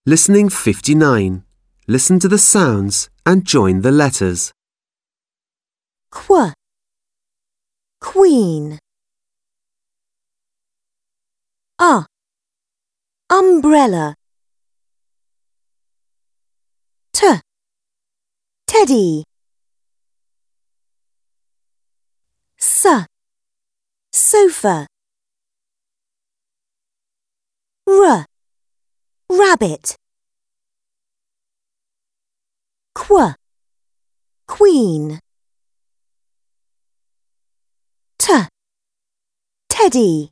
Listening 59. Listen to the sounds and join the letters. Qu, queen. Umbrella. Teddy. Sofa. Rabbit. Queen. Teddy.